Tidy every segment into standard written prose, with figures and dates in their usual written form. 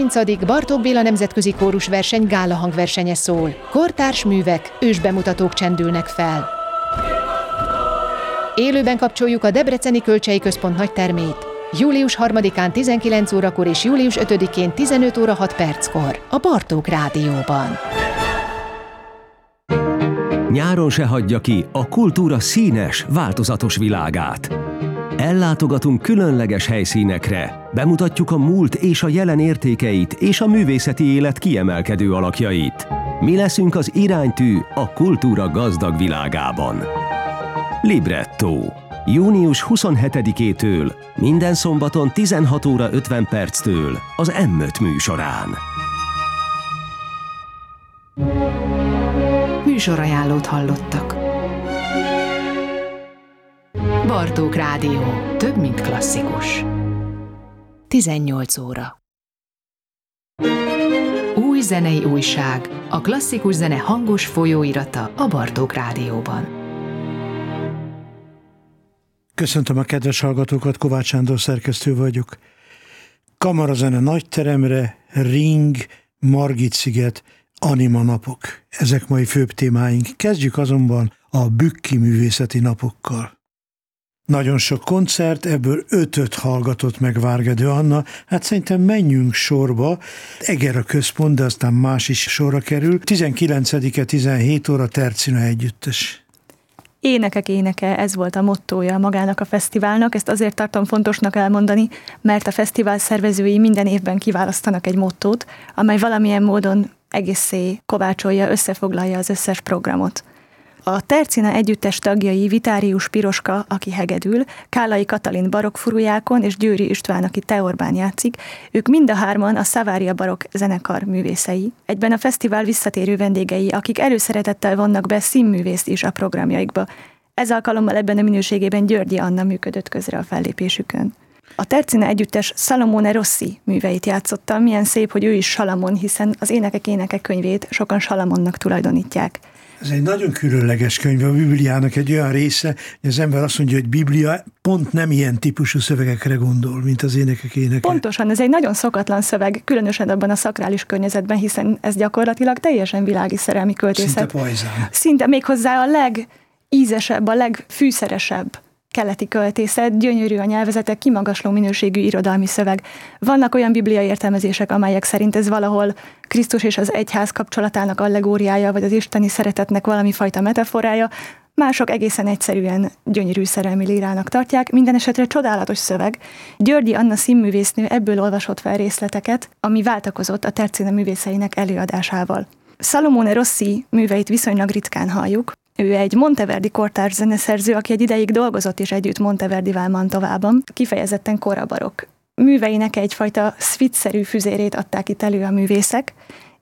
30. Bartók Béla Nemzetközi Kórusverseny gála hangversenye szól. Kortárs művek, ősbemutatók csendülnek fel. Élőben kapcsoljuk a Debreceni Kölcsei Központ nagytermét. Július 3-án 19 órakor és július 5-én 15 óra 6 perckor a Bartók Rádióban. Nyáron se hagyja ki a kultúra színes, változatos világát. Ellátogatunk különleges helyszínekre, bemutatjuk a múlt és a jelen értékeit és a művészeti élet kiemelkedő alakjait. Mi leszünk az iránytű a kultúra gazdag világában. Libretto. Június 27-től, minden szombaton 16 óra 50 perctől az M5 műsorán. Műsorajánlót hallottak. Bartók Rádió. Több, mint klasszikus. 18 óra. Új zenei újság. A klasszikus zene hangos folyóirata a Bartók Rádióban. Köszöntöm a kedves hallgatókat, Kovács Sándor szerkesztő vagyok. Kamarazene nagyteremre, Ring, Margit-sziget, Anima napok. Ezek mai főbb témáink. Kezdjük azonban a Bükki művészeti napokkal. Nagyon sok koncert, ebből 5-öt hallgatott meg Várgedő Anna. Hát szerintem menjünk sorba. Eger a központ, de aztán más is sorra kerül. 19-e 17 óra Tercina együttes. Énekek éneke, ez volt a mottója magának a fesztiválnak. Ezt azért tartom fontosnak elmondani, mert a fesztivál szervezői minden évben kiválasztanak egy mottót, amely valamilyen módon egészé kovácsolja, összefoglalja az összes programot. A Tercina együttes tagjai Vitárius Piroska, aki hegedül, Kállai Katalin barokkfurujákon és Győri István, aki teorbán játszik, ők mind a hárman a Savaria barokk zenekar művészei. Egyben a fesztivál visszatérő vendégei, akik előszeretettel vonnak be színművészt is a programjaikba. Ez alkalommal ebben a minőségében Györgyi Anna működött közre a fellépésükön. A Tercina együttes Salomone Rossi műveit játszotta, milyen szép, hogy ő is Salamon, hiszen az Énekek éneke könyvét sokan Salamonnak tulajdonítják. Ez egy nagyon különleges könyv, a Bibliának egy olyan része, hogy az ember azt mondja, hogy Biblia pont nem ilyen típusú szövegekre gondol, mint az Énekek éneke. Pontosan, ez egy nagyon szokatlan szöveg, különösen abban a szakrális környezetben, hiszen ez gyakorlatilag teljesen világi szerelmi költészet. Szinte pajzán. Szinte méghozzá a legízesebb, a legfűszeresebb keleti költészet, gyönyörű a nyelvezete, kimagasló minőségű irodalmi szöveg. Vannak olyan bibliai értelmezések, amelyek szerint ez valahol Krisztus és az egyház kapcsolatának allegóriája, vagy az isteni szeretetnek valami fajta metaforája, mások egészen egyszerűen gyönyörű szerelmi lírának tartják, minden esetre csodálatos szöveg. Györgyi Anna színművésznő ebből olvasott fel részleteket, ami váltakozott a Tercina művészeinek előadásával. Salomone Rossi műveit viszonylag ritkán halljuk. Ő egy monteverdi kortárs zeneszerző, aki egy ideig dolgozott is együtt Monteverdivel Mantovában, kifejezetten korabarokk. Műveinek egyfajta szvitszerű füzérét adták itt elő a művészek,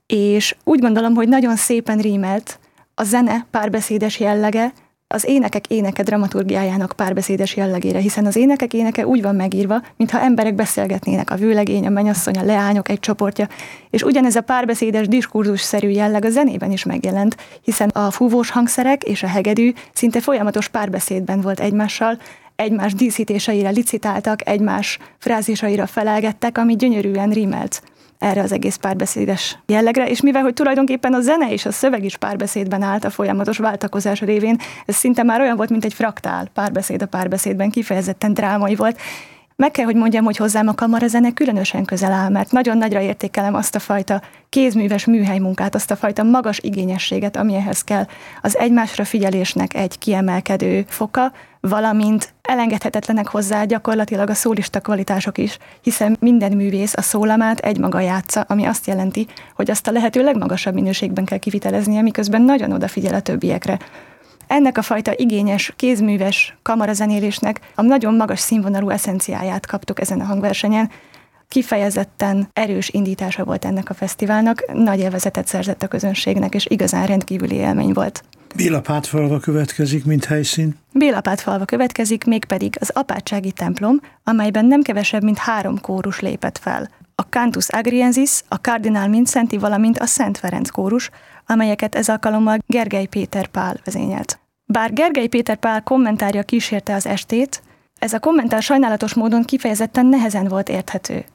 és úgy gondolom, hogy nagyon szépen rímelt a zene párbeszédes jellege az Énekek éneke dramaturgiájának párbeszédes jellegére, hiszen az Énekek éneke úgy van megírva, mintha emberek beszélgetnének, a vőlegény, a mennyasszony, a leányok egy csoportja, és ugyanez a párbeszédes diskurzusszerű jelleg a zenében is megjelent, hiszen a fúvós hangszerek és a hegedű szinte folyamatos párbeszédben volt egymással, egymás díszítéseire licitáltak, egymás frázésaira felelgettek, ami gyönyörűen rímelt erre az egész párbeszédes jellegre, és mivel, hogy tulajdonképpen a zene és a szöveg is párbeszédben állt a folyamatos váltakozás révén, ez szinte már olyan volt, mint egy fraktál párbeszéd a párbeszédben, kifejezetten drámai volt. Meg kell, hogy mondjam, hogy hozzám a kamarazene különösen közel áll, mert nagyon nagyra értékelem azt a fajta kézműves műhelymunkát, azt a fajta magas igényességet, ami ehhez kell. Az egymásra figyelésnek egy kiemelkedő foka, valamint elengedhetetlenek hozzá gyakorlatilag a szólista kvalitások is, hiszen minden művész a szólamát egymaga játsza, ami azt jelenti, hogy azt a lehető legmagasabb minőségben kell kiviteleznie, miközben nagyon odafigyel a többiekre. Ennek a fajta igényes, kézműves kamarazenélésnek a nagyon magas színvonalú eszenciáját kaptuk ezen a hangversenyen. Kifejezetten erős indítása volt ennek a fesztiválnak, nagy élvezetet szerzett a közönségnek, és igazán rendkívüli élmény volt. Bélapátfalva következik, mint helyszín. Bélapátfalva következik, mégpedig az apátsági templom, amelyben nem kevesebb, mint 3 kórus lépett fel. A Cantus Agriensis, a Kardinál Mindszenty, valamint a Szent Ferenc kórus, amelyeket ez alkalommal Gergely Péter Pál vezényelt. Bár Gergely Péter Pál kommentárja kísérte az estét, ez a kommentár sajnálatos módon kifejezetten nehezen volt érthető.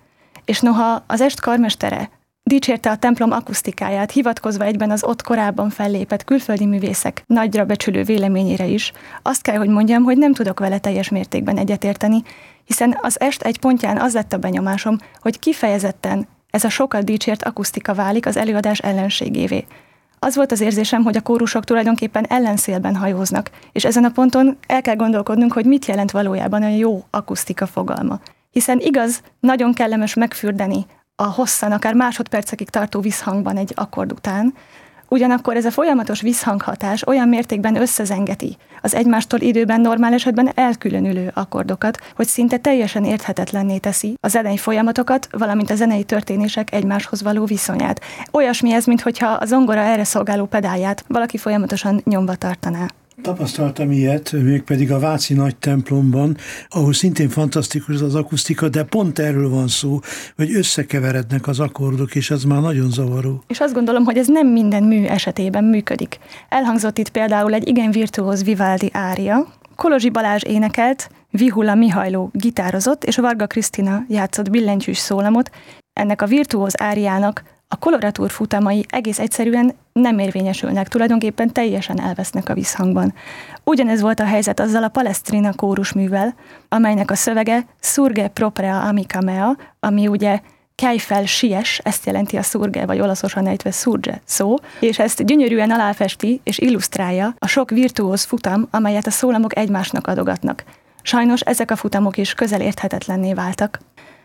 És noha az est karmestere dicsérte a templom akusztikáját, hivatkozva egyben az ott korábban fellépett külföldi művészek nagyra becsülő véleményére is, azt kell, hogy mondjam, hogy nem tudok vele teljes mértékben egyetérteni, hiszen az est egy pontján az lett a benyomásom, hogy kifejezetten ez a sokat dicsért akusztika válik az előadás ellenségévé. Az volt az érzésem, hogy a kórusok tulajdonképpen ellenszélben hajóznak, és ezen a ponton el kell gondolkodnunk, hogy mit jelent valójában a jó akusztika fogalma. Hiszen igaz, nagyon kellemes megfürdeni a hosszan, akár másodpercekig tartó visszhangban egy akkord után, ugyanakkor ez a folyamatos visszhanghatás olyan mértékben összezengeti az egymástól időben normál esetben elkülönülő akkordokat, hogy szinte teljesen érthetetlenné teszi a zenei folyamatokat, valamint a zenei történések egymáshoz való viszonyát. Olyasmi ez, minthogyha a zongora erre szolgáló pedálját valaki folyamatosan nyomva tartaná. Tapasztaltam ilyet, mégpedig a váci nagy templomban, ahol szintén fantasztikus az akusztika, de pont erről van szó, hogy összekeverednek az akkordok, és ez már nagyon zavaró. És azt gondolom, hogy ez nem minden mű esetében működik. Elhangzott itt például egy igen virtuóz Vivaldi ária, Kolozsi Balázs énekelt, Vihula Mihajló gitározott, és Varga Krisztina játszott billentyűs szólamot. Ennek a virtuóz áriának a koloratúr futamai egész egyszerűen nem érvényesülnek, tulajdonképpen teljesen elvesznek a visszhangban. Ugyanez volt a helyzet azzal a Palestrina kórusművel, amelynek a szövege Surge propria amica mea, ami ugye kelj fel, siess, ezt jelenti a surge, vagy olaszosan ejtve surge szó, és ezt gyönyörűen aláfesti és illusztrálja a sok virtuóz futam, amelyet a szólamok egymásnak adogatnak. Sajnos ezek a futamok is közel érthetetlenné váltak.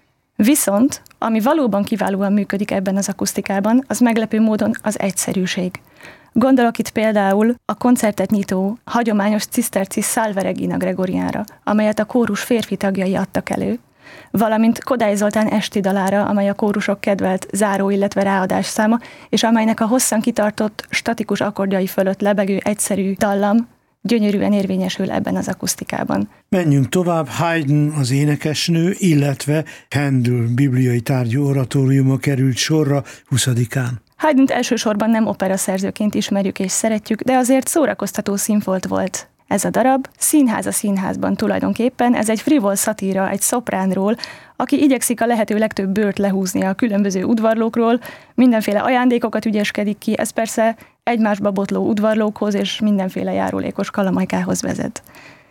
Viszont, ami valóban kiválóan működik ebben az akusztikában, az meglepő módon az egyszerűség. Gondolok itt például a koncertet nyitó, hagyományos ciszterci Salve Regina Gregoriánra, amelyet a kórus férfi tagjai adtak elő, valamint Kodály Zoltán esti dalára, amely a kórusok kedvelt záró, illetve ráadás száma, és amelynek a hosszan kitartott, statikus akkordjai fölött lebegő egyszerű dallam gyönyörűen érvényesül ebben az akusztikában. Menjünk tovább, Haydn az énekesnő, illetve Händel bibliai tárgyú oratóriuma került sorra 20-án. Haydnt elsősorban nem operaszerzőként ismerjük és szeretjük, de azért szórakoztató színfolt volt ez a darab. Színház a színházban tulajdonképpen, ez egy frivol szatíra egy szopránról, aki igyekszik a lehető legtöbb bőrt lehúzni a különböző udvarlókról, mindenféle ajándékokat ügyeskedik ki, ez persze egymásba botló udvarlókhoz és mindenféle járulékos kalamajkához vezet.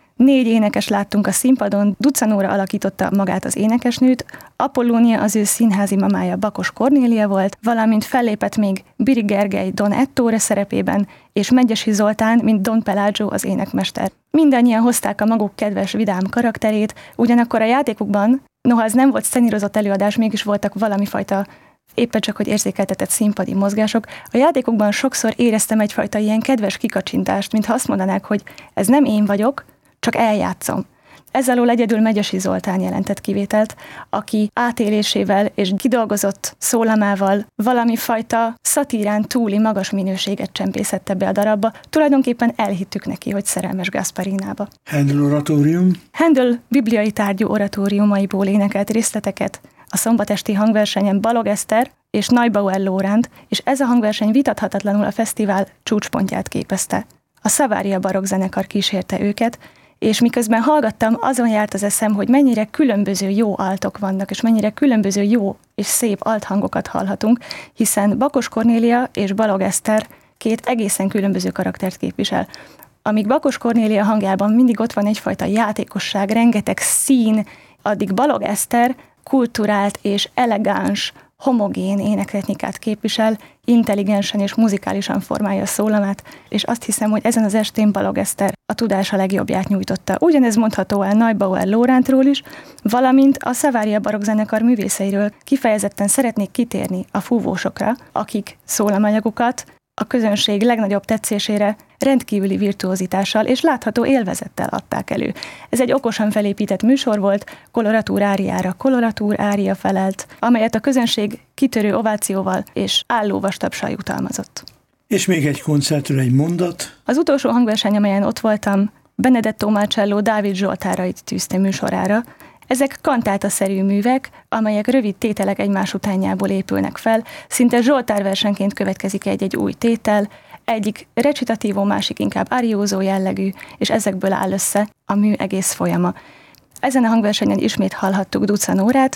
4 énekes láttunk a színpadon, Ducanóra alakította magát az énekesnőt, Apollónia az ő színházi mamája Bakos Kornélia volt, valamint fellépett még Biri Gergely Don Ettore szerepében, és Megyesi Zoltán, mint Don Pelagio az énekmester. Mindannyian hozták a maguk kedves, vidám karakterét, ugyanakkor a játékukban, noha ez nem volt szenírozott előadás, mégis voltak valami fajta éppen csak, hogy érzékeltetett színpadi mozgások. A játékokban sokszor éreztem egyfajta ilyen kedves kikacsintást, mintha azt mondanák, hogy ez nem én vagyok, csak eljátszom. Ez alól egyedül Megyesi Zoltán jelentett kivételt, aki átélésével és kidolgozott szólamával valami fajta szatírán túli magas minőséget csempészett be a darabba. Tulajdonképpen elhittük neki, hogy szerelmes Gasparinába. Händel oratórium. Händel bibliai tárgyú oratóriumaiból énekelt részleteket a szombatesti hangversenyen Balog Eszter és Neubauer Lóránt, és ez a hangverseny vitathatatlanul a fesztivál csúcspontját képezte. A Savaria barokk zenekar kísérte őket, és miközben hallgattam, azon járt az eszem, hogy mennyire különböző jó altok vannak, és mennyire különböző jó és szép althangokat hallhatunk, hiszen Bakos Kornélia és Balog Eszter 2 egészen különböző karaktert képvisel. Amíg Bakos Kornélia hangjában mindig ott van egyfajta játékosság, rengeteg szín, addig Balog Eszter kulturált és elegáns, homogén énektechnikát képvisel, intelligensen és muzikálisan formálja a szólamát, és azt hiszem, hogy ezen az estén Balog Eszter a tudása legjobbját nyújtotta. Ugyanez mondható el Neubauer Lórántról is, valamint a Savaria barokk zenekar művészeiről kifejezetten szeretnék kitérni a fúvósokra, akik szólamanyagukat a közönség legnagyobb tetszésére rendkívüli virtuózitással és látható élvezettel adták elő. Ez egy okosan felépített műsor volt, koloratúr áriára koloratúr ária felelt, amelyet a közönség kitörő ovációval és álló vastapsal jutalmazott. És még egy koncertről egy mondat. Az utolsó hangverseny, amelyen ott voltam, Benedetto Marcello Dávid Zsoltárait tűzte műsorára. Ezek kantátaszerű művek, amelyek rövid tételek egymás utánjából épülnek fel, szinte zsoltárversenként következik egy-egy új tétel, egyik recitatívó, másik inkább ariózó jellegű, és ezekből áll össze a mű egész folyama. Ezen a hangversenyen ismét hallhattuk Ducanórát,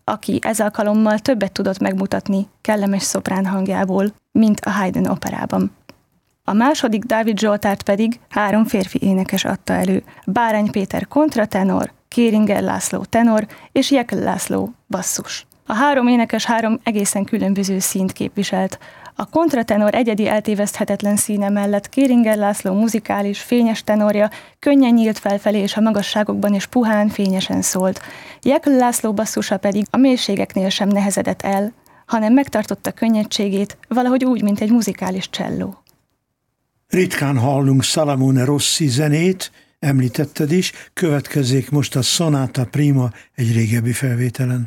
aki ez alkalommal többet tudott megmutatni kellemes szoprán hangjából, mint a Haydn operában. A második Dávid Zsoltárt pedig 3 férfi énekes adta elő: Bárány Péter kontratenor, Kéringer László tenor és Jekl László basszus. A 3 énekes 3 egészen különböző színt képviselt. A kontratenor egyedi eltéveszthetetlen színe mellett Kéringer László muzikális, fényes tenorja könnyen nyílt felfelé, és a magasságokban is puhán, fényesen szólt. Jekl László basszusa pedig a mélységeknél sem nehezedett el, hanem megtartotta könnyedségét, valahogy úgy, mint egy muzikális cselló. Ritkán hallunk Salamone Rossi zenét, említetted is, következzék most a Sonata Prima egy régebbi felvételen.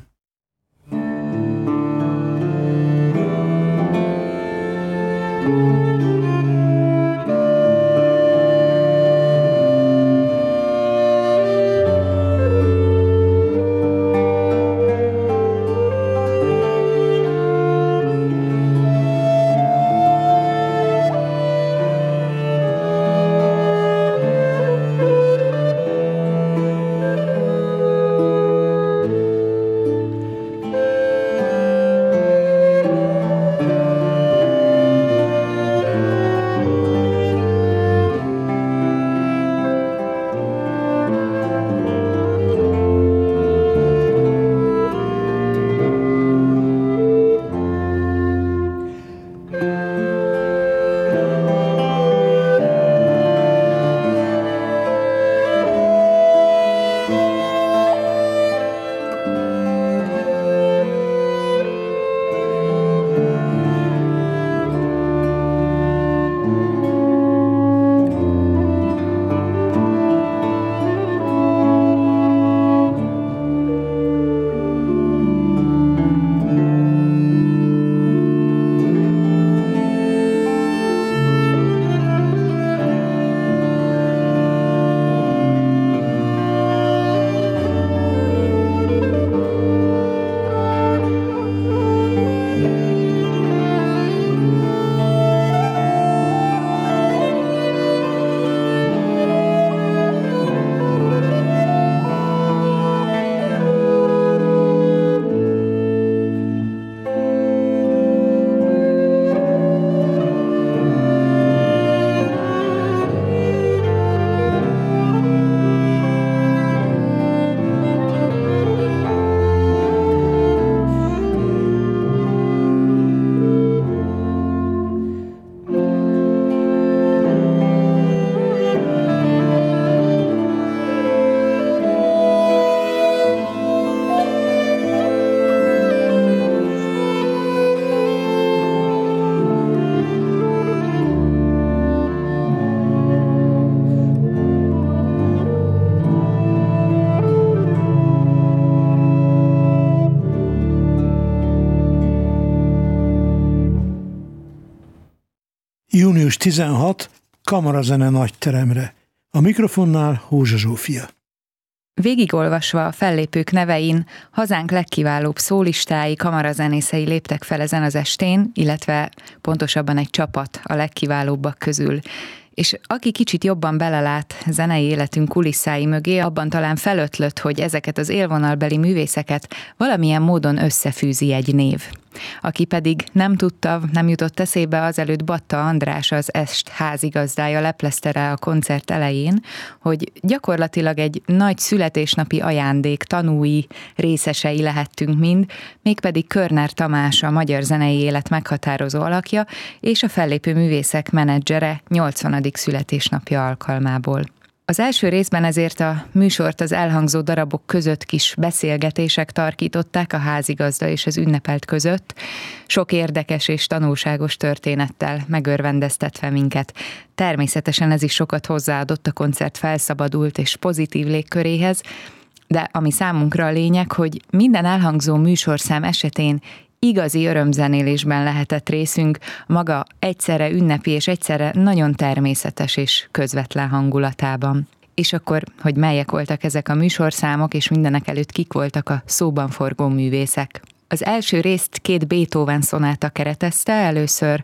Június 16, Kamarazene nagyteremre. A mikrofonnál Hózsa Zsófia. Végigolvasva a fellépők nevein, hazánk legkiválóbb szólistái, kamarazenészei léptek fel ezen az estén, illetve pontosabban egy csapat a legkiválóbbak közül. És aki kicsit jobban belelát zenei életünk kulisszái mögé, abban talán felötlött, hogy ezeket az élvonalbeli művészeket valamilyen módon összefűzi egy név. Aki pedig nem tudta, nem jutott eszébe, azelőtt Batta András, az est házigazdája leplezte rá a koncert elején, hogy gyakorlatilag egy nagy születésnapi ajándék tanúi, részesei lehettünk mind, mégpedig Körner Tamás, a magyar zenei élet meghatározó alakja, és a fellépő művészek menedzsere 80. születésnapja alkalmából. Az első részben ezért a műsort az elhangzó darabok között kis beszélgetések tarkították a házigazda és az ünnepelt között, sok érdekes és tanulságos történettel megörvendeztetve minket. Természetesen ez is sokat hozzáadott a koncert felszabadult és pozitív légköréhez, de ami számunkra a lényeg, hogy minden elhangzó műsorszám esetén igazi örömzenélésben lehetett részünk, maga egyszerre ünnepi és egyszerre nagyon természetes és közvetlen hangulatában. És akkor, hogy melyek voltak ezek a műsorszámok, és mindenek előtt kik voltak a szóban forgó művészek. Az első részt 2 Beethoven szonáta keretezte, először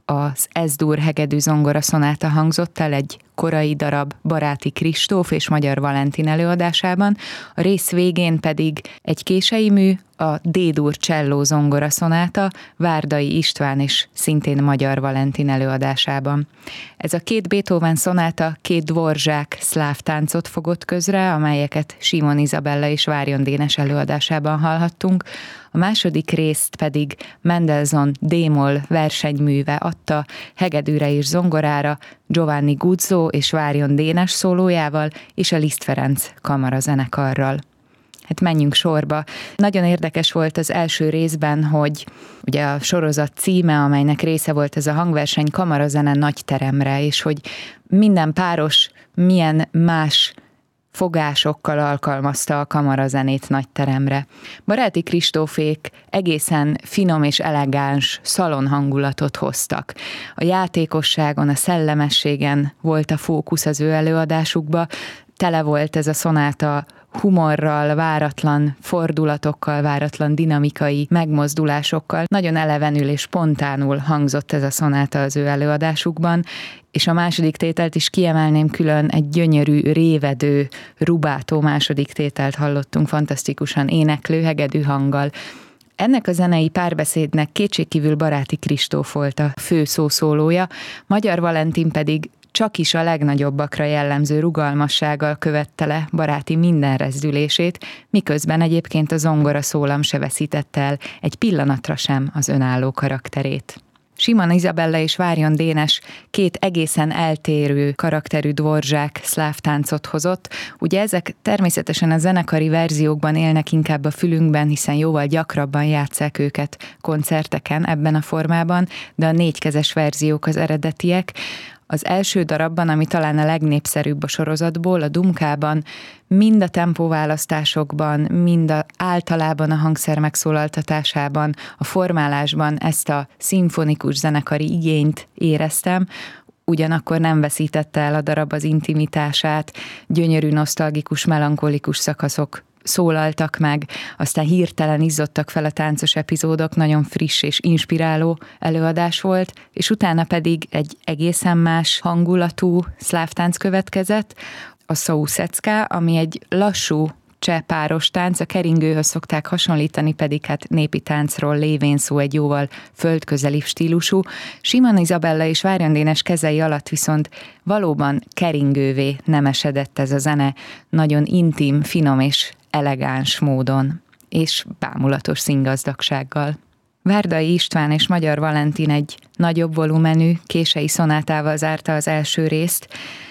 az Ez-dur hegedű zongora szonáta hangzott el egy korai darab Baráti Kristóf és Magyar Valentin előadásában, a rész végén pedig egy kései mű, a D-dur cselló zongora szonáta Várdai István és szintén Magyar Valentin előadásában. Ez a két Beethoven szonáta két dvorzsák szláv táncot fogott közre, amelyeket Simon Izabella és Várjon Dénes előadásában hallhattunk, a második részt pedig Mendelssohn D-moll versenyműve adta hegedűre és zongorára Giovanni Guzzo és Várjon Dénes szólójával és a Liszt Ferenc kamarazenekarral. Hát menjünk sorba. Nagyon érdekes volt az első részben, hogy ugye a sorozat címe, amelynek része volt ez a hangverseny, Kamarazene nagyteremre, és hogy minden páros milyen más fogásokkal alkalmazta a kamarazenét nagyteremre. Baráti Kristófék egészen finom és elegáns szalonhangulatot hoztak. A játékosságon, a szellemességen volt a fókusz az ő előadásukba, tele volt ez a szonáta humorral, váratlan fordulatokkal, váratlan dinamikai megmozdulásokkal. Nagyon elevenül és spontánul hangzott ez a szonáta az ő előadásukban, és a második tételt is kiemelném külön, egy gyönyörű, révedő, rubátó második tételt hallottunk fantasztikusan éneklő hegedű hanggal. Ennek a zenei párbeszédnek kétségkívül Baráti Kristóf volt a fő szószólója, Magyar Valentin pedig csak is a legnagyobbakra jellemző rugalmassággal követte le Baráti minden rezdülését, miközben egyébként a zongora szólam se veszítette el egy pillanatra sem az önálló karakterét. Simon Izabella és Várjon Dénes két egészen eltérő karakterű dvorzsák szláv táncot hozott. Ugye ezek természetesen a zenekari verziókban élnek inkább a fülünkben, hiszen jóval gyakrabban játsszák őket koncerteken ebben a formában, de a négykezes verziók az eredetiek. Az első darabban, ami talán a legnépszerűbb a sorozatból, a Dumkában, mind a tempóválasztásokban, mind általában a hangszer megszólaltatásában, a formálásban ezt a szimfonikus zenekari igényt éreztem, ugyanakkor nem veszítette el a darab az intimitását, gyönyörű, nosztalgikus, melankolikus szakaszok szólaltak meg, aztán hirtelen izzottak fel a táncos epizódok, nagyon friss és inspiráló előadás volt, és utána pedig egy egészen más hangulatú szláv tánc következett, a Souszecka, ami egy lassú cseh páros tánc, a keringőhöz szokták hasonlítani, pedig hát népi táncról lévén szó, egy jóval földközelibb stílusú. Simon Izabella és Várjon Dénes kezei alatt viszont valóban keringővé nemesedett ez a zene, nagyon intim, finom és elegáns módon, és bámulatos színgazdagsággal. Várdai István és Magyar Valentin egy nagyobb volumenű, kései szonátával zárta az első részt.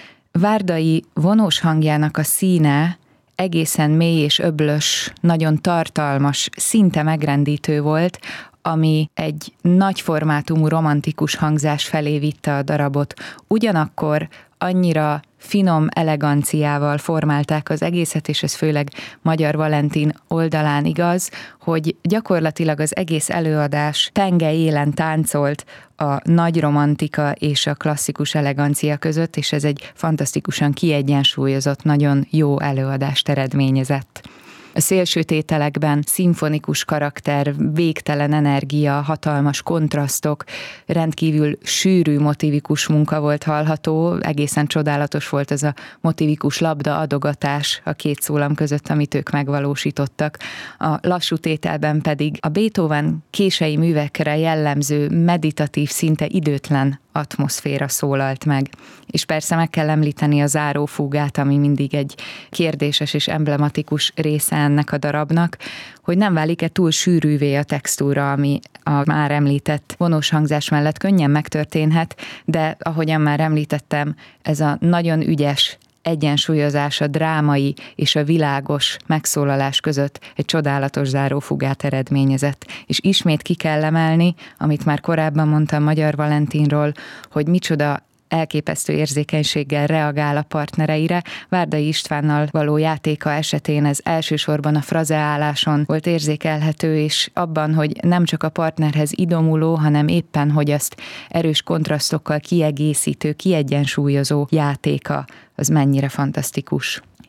Várdai vonós hangjának a színe egészen mély és öblös, nagyon tartalmas, szinte megrendítő volt, ami egy nagy formátumú romantikus hangzás felé vitte a darabot. Ugyanakkor annyira finom eleganciával formálták az egészet, és ez főleg Magyar Valentin oldalán igaz, hogy gyakorlatilag az egész előadás tenge élen táncolt a nagy romantika és a klasszikus elegancia között, és ez egy fantasztikusan kiegyensúlyozott, nagyon jó előadást eredményezett. A szélső tételekben szimfonikus karakter, végtelen energia, hatalmas kontrasztok, rendkívül sűrű motivikus munka volt hallható, egészen csodálatos volt ez a motivikus labda adogatás a két szólam között, amit ők megvalósítottak. A lassú tételben pedig a Beethoven kései művekre jellemző meditatív, szinte időtlen atmoszféra szólalt meg. És persze meg kell említeni a zárófúgát, ami mindig egy kérdéses és emblematikus része ennek a darabnak, hogy nem válik-e túl sűrűvé a textúra, ami a már említett vonós hangzás mellett könnyen megtörténhet, de ahogyan már említettem, ez a nagyon ügyes egyensúlyozás a drámai és a világos megszólalás között egy csodálatos zárófugát eredményezett. És ismét ki kell emelni, amit már korábban mondtam Magyar Valentinról, hogy micsoda elképesztő érzékenységgel reagál a partnereire. Várdai Istvánnal való játéka esetén ez elsősorban a frazeáláson volt érzékelhető, és abban, hogy nem csak a partnerhez idomuló, hanem éppen, hogy azt erős kontrasztokkal kiegészítő, kiegyensúlyozó játéka, az mennyire fantasztikus.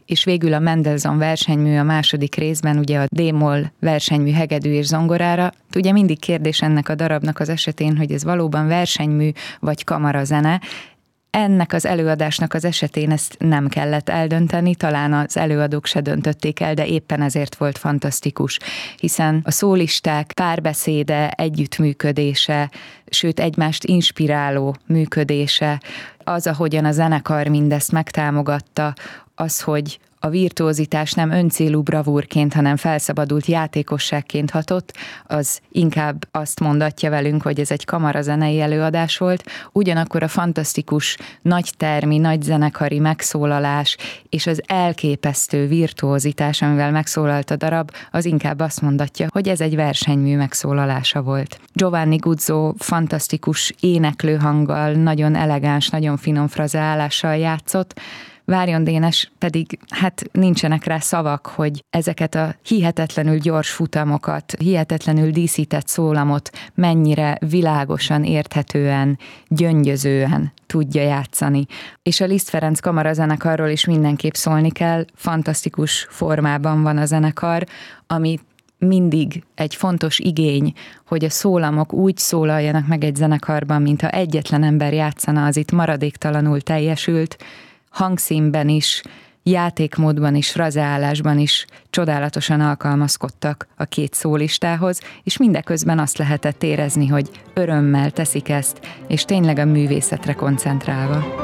és végül a Mendelssohn versenymű a második részben, ugye a D-moll versenymű hegedű és zongorára. Ugye mindig kérdés ennek a darabnak az esetén, hogy ez valóban versenymű vagy kamarazene. Ennek az előadásnak az esetén ezt nem kellett eldönteni, talán az előadók se döntötték el, de éppen ezért volt fantasztikus, hiszen a szólisták párbeszéde, együttműködése, sőt egymást inspiráló működése, az, ahogyan a zenekar mindezt megtámogatta, az, hogy a virtuózitás nem öncélú bravúrként, hanem felszabadult játékosságként hatott, az inkább azt mondatja velünk, hogy ez egy kamarazenei előadás volt, ugyanakkor a fantasztikus nagytermi, nagy zenekari megszólalás és az elképesztő virtuózitás, amivel megszólalt a darab, az inkább azt mondatja, hogy ez egy versenymű megszólalása volt. Giovanni Guzzo fantasztikus éneklő hanggal, nagyon elegáns, nagyon finom frazeálással játszott, Várjon Dénes pedig, hát nincsenek rá szavak, hogy ezeket a hihetetlenül gyors futamokat, hihetetlenül díszített szólamot mennyire világosan, érthetően, gyöngyözően tudja játszani. És a Liszt Ferenc kamarazenekarról is mindenképp szólni kell, fantasztikus formában van a zenekar, ami mindig egy fontos igény, hogy a szólamok úgy szólaljanak meg egy zenekarban, mintha egyetlen ember játszana, az itt maradéktalanul teljesült, hangszínben is, játékmódban is, frazeálásban is csodálatosan alkalmazkodtak a két szólistához, és mindeközben azt lehetett érezni, hogy örömmel teszik ezt, és tényleg a művészetre koncentrálva.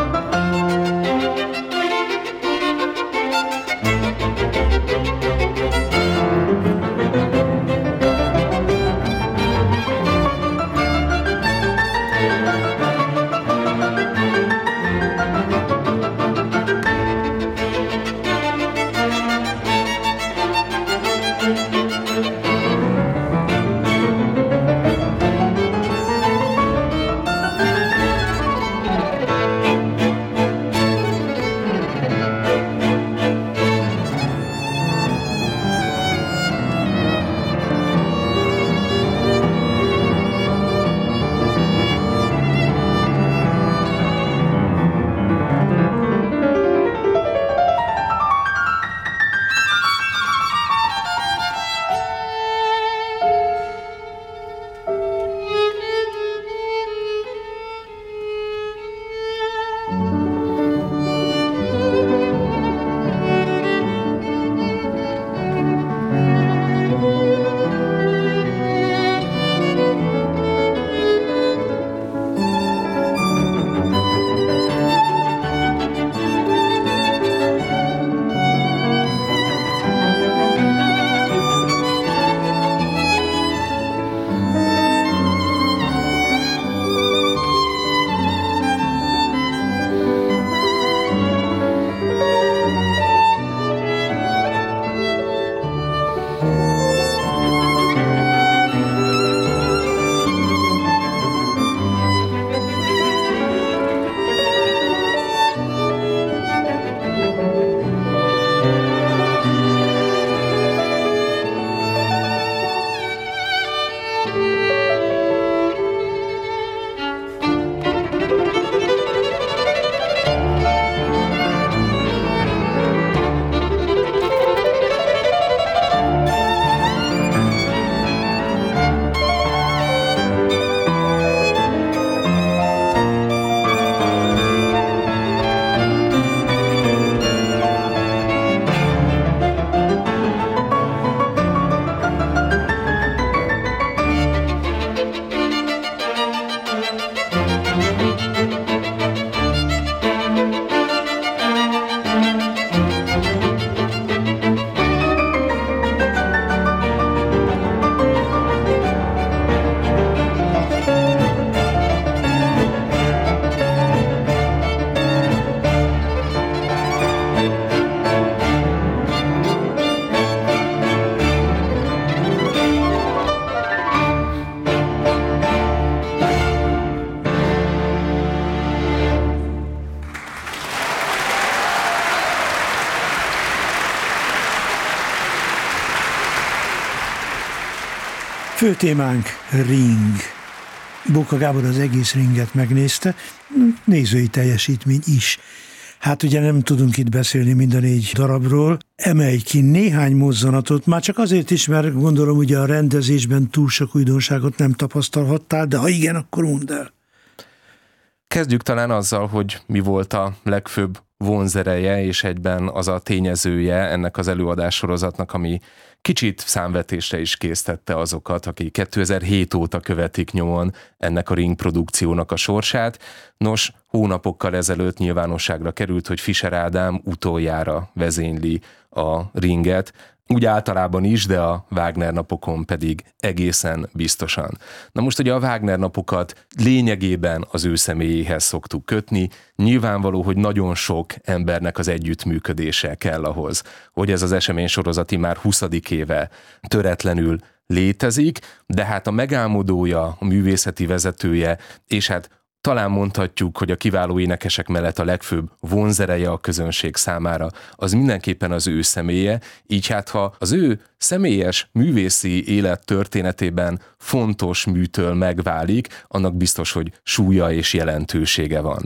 Fő témánk Ring. Bóka Gábor az egész Ringet megnézte, nézői teljesítmény is. Hát ugye nem tudunk itt beszélni minden 4 darabról. Emelj ki néhány mozzanatot, már csak azért is, mert gondolom ugye a rendezésben túl sok újdonságot nem tapasztalhattál, de ha igen, akkor mondd el. Kezdjük talán azzal, hogy mi volt a legfőbb vonzereje, és egyben az a tényezője ennek az előadássorozatnak, ami kicsit számvetésre is késztette azokat, akik 2007 óta követik nyomon ennek a Ring produkciónak a sorsát. Nos, hónapokkal ezelőtt nyilvánosságra került, hogy Fischer Ádám utoljára vezényli a Ringet, úgy általában is, de a Wagner napokon pedig egészen biztosan. Na most ugye a Wagner napokat lényegében az ő személyéhez szoktuk kötni, nyilvánvaló, hogy nagyon sok embernek az együttműködése kell ahhoz, hogy ez az eseménysorozati már 20. éve töretlenül létezik, de hát a megálmodója, a művészeti vezetője, és hát talán mondhatjuk, hogy a kiváló énekesek mellett a legfőbb vonzereje a közönség számára az mindenképpen az ő személye, így hát ha az ő személyes művészi élet történetében fontos műtől megválik, annak biztos, hogy súlya és jelentősége van.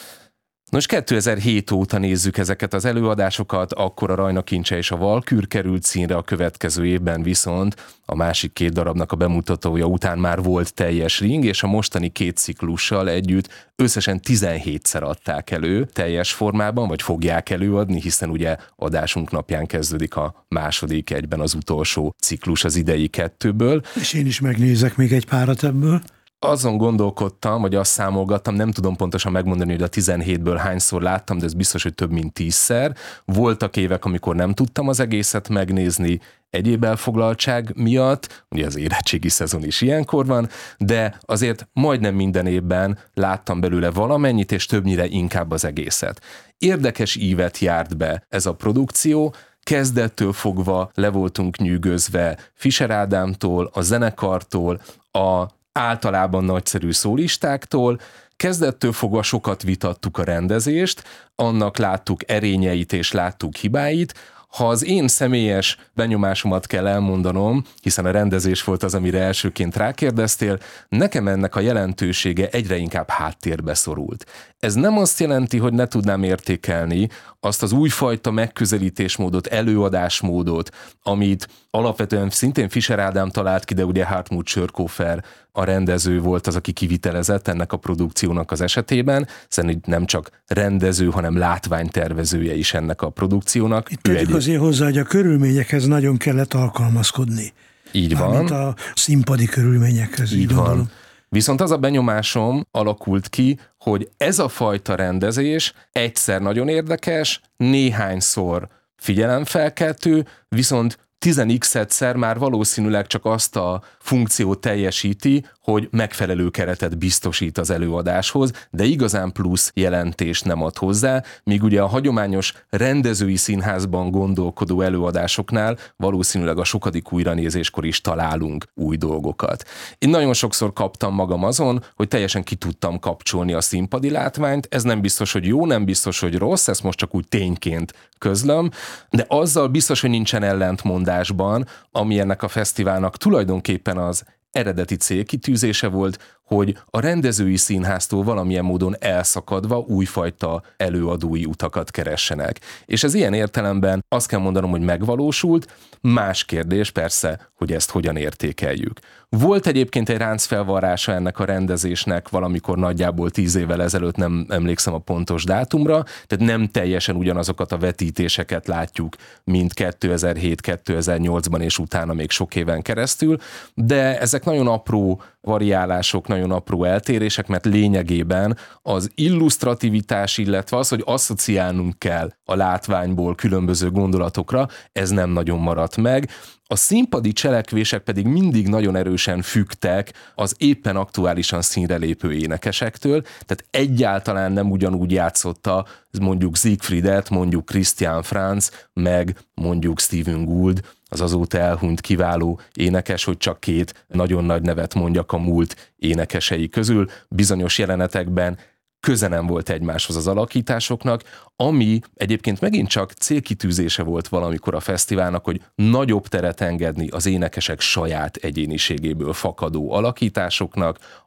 Nos, 2007 óta nézzük ezeket az előadásokat, akkor a Rajna kincse és a Valkür került színre, a következő évben viszont a másik 2 darabnak a bemutatója után már volt teljes Ring, és a mostani 2 ciklussal együtt összesen 17-szer adták elő teljes formában, vagy fogják előadni, hiszen ugye adásunk napján kezdődik a második, egyben az utolsó ciklus az idei 2-ből. És én is megnézek még egy párat ebből. Azon gondolkodtam, vagy azt számolgattam, nem tudom pontosan megmondani, hogy a 17-ből hányszor láttam, de ez biztos, hogy több mint 10-szer. Voltak évek, amikor nem tudtam az egészet megnézni, egyéb elfoglaltság miatt, ugye az érettségi szezon is ilyenkor van, de azért majdnem minden évben láttam belőle valamennyit, és többnyire inkább az egészet. Érdekes ívet járt be ez a produkció, kezdettől fogva le voltunk nyűgözve Fischer Ádámtól, a zenekartól, a általában nagyszerű szólistáktól, kezdettől fogva sokat vitattuk a rendezést, annak láttuk erényeit és láttuk hibáit. Ha az én személyes benyomásomat kell elmondanom, hiszen a rendezés volt az, amire elsőként rákérdeztél, nekem ennek a jelentősége egyre inkább háttérbe szorult. Ez nem azt jelenti, hogy ne tudnám értékelni azt az újfajta megközelítésmódot, előadásmódot, amit alapvetően szintén Fischer Ádám talált ki, de ugye Hartmut Schörkofer a rendező volt az, aki kivitelezett ennek a produkciónak az esetében, hiszen nem csak rendező, hanem látványtervezője is ennek a produkciónak. Itt tegyük azért hozzá, hogy a körülményekhez nagyon kellett alkalmazkodni. Így van. Mármint a színpadi körülményekhez. Így van. Viszont az a benyomásom alakult ki, hogy ez a fajta rendezés egyszer nagyon érdekes, néhányszor figyelemfelkeltő, viszont 10x-szer már valószínűleg csak azt a funkciót teljesíti, hogy megfelelő keretet biztosít az előadáshoz, de igazán plusz jelentést nem ad hozzá, míg ugye a hagyományos rendezői színházban gondolkodó előadásoknál valószínűleg a sokadik újranézéskor is találunk új dolgokat. Én nagyon sokszor kaptam magam azon, hogy teljesen ki tudtam kapcsolni a színpadi látványt, ez nem biztos, hogy jó, nem biztos, hogy rossz, ezt most csak úgy tényként közlöm, de azzal biztos, hogy nincsen ellentmondásban, ami ennek a fesztiválnak tulajdonképpen az eredeti célkitűzése volt, hogy a rendezői színháztól valamilyen módon elszakadva újfajta előadói utakat keressenek. És ez ilyen értelemben azt kell mondanom, hogy megvalósult, más kérdés persze, hogy ezt hogyan értékeljük. Volt egyébként egy ráncfelvarrása ennek a rendezésnek valamikor nagyjából 10 évvel ezelőtt, nem emlékszem a pontos dátumra, tehát nem teljesen ugyanazokat a vetítéseket látjuk, mint 2007-2008-ban és utána még sok éven keresztül, de ezek nagyon apró variálások, nagyon apró eltérések, mert lényegében az illusztrativitás, illetve az, hogy asszociálnunk kell a látványból különböző gondolatokra, ez nem nagyon maradt meg. A színpadi cselekvések pedig mindig nagyon erősen függtek az éppen aktuálisan színre lépő énekesektől, tehát egyáltalán nem ugyanúgy játszotta mondjuk Siegfriedet, mondjuk Christian Franz, meg mondjuk Stephen Gould, az azóta elhunyt kiváló énekes, hogy csak 2 nagyon nagy nevet mondjak a múlt énekesei közül. Bizonyos jelenetekben köze nem volt egymáshoz az alakításoknak, ami egyébként megint csak célkitűzése volt valamikor a fesztiválnak, hogy nagyobb teret engedni az énekesek saját egyéniségéből fakadó alakításoknak,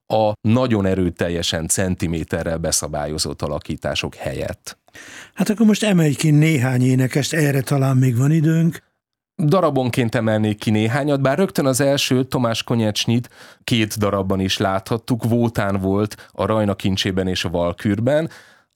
a nagyon erőteljesen centiméterrel beszabályozott alakítások helyett. Hát akkor most emelj ki néhány énekest, erre talán még van időnk. Darabonként emelnék ki néhányat, bár rögtön az első, Tomás Konyecsnyit 2 darabban is láthattuk, Vótán volt a Rajna kincsében és a Valkürben.